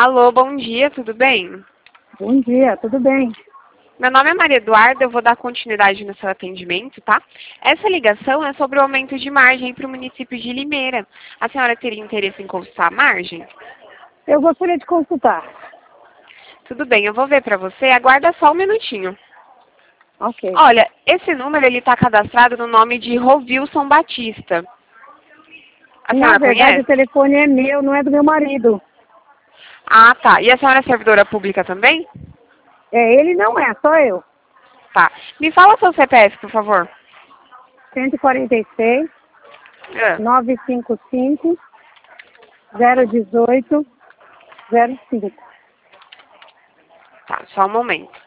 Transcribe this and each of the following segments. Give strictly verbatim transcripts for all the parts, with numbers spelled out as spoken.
Alô, bom dia, tudo bem? Bom dia, tudo bem? Meu nome é Maria Eduarda, eu vou dar continuidade no seu atendimento, tá? Essa ligação é sobre o aumento de margem para o município de Limeira. A senhora teria interesse em consultar a margem? Eu gostaria de consultar. Tudo bem, eu vou ver para você, aguarda só um minutinho. Ok. Olha, esse número ele está cadastrado no nome de Rovilson Batista. A Na senhora verdade, conhece? o telefone é meu, não é do meu marido. Ah, tá. E a senhora é servidora pública também? É, ele não é, só eu. Tá. Me fala seu C P F, por favor. cento e quarenta e seis, Ah, novecentos e cinquenta e cinco, zero dezoito, zero cinco. tá, só um momento.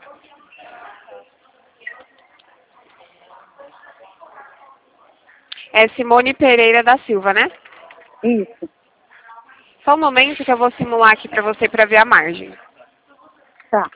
É Simone Pereira da Silva, né? Isso, Só um momento que eu vou simular aqui para você para ver a margem. tá.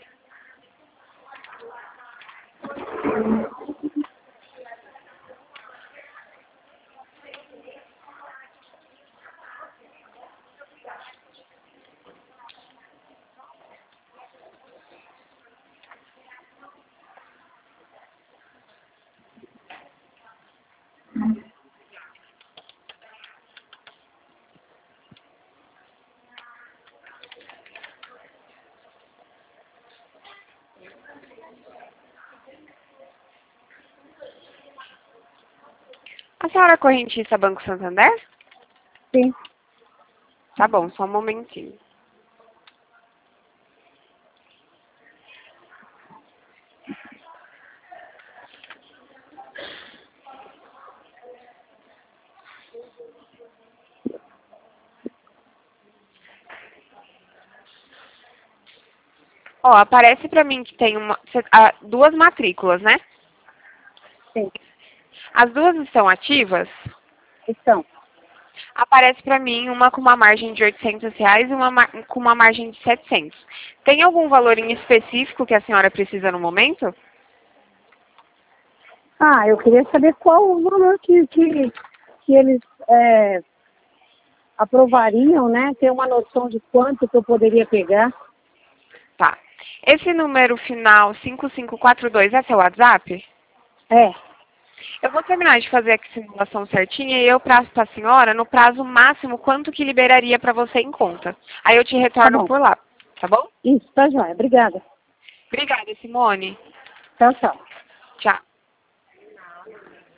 A senhora é correntista Banco Santander? Sim. Tá bom, só um momentinho. Ó, aparece para mim que tem uma, cê- ah, duas matrículas, né? Sim, As duas estão ativas? estão. Aparece para mim uma com uma margem de oitocentos reais e uma ma- com uma margem de setecentos. Tem algum valor em específico que a senhora precisa no momento? Ah, eu queria saber qual o valor que, que, que eles é, aprovariam, né? Ter uma noção de quanto que eu poderia pegar. Tá. Esse número final cinco cinco quatro dois é seu WhatsApp? É, Eu vou terminar de fazer a simulação certinha e eu prazo para a senhora no prazo máximo quanto que liberaria para você em conta. Aí eu te tá retorno bom. por lá, tá bom? Isso, tá joia. Obrigada. Obrigada, Simone. Tchau, tchau. Tchau.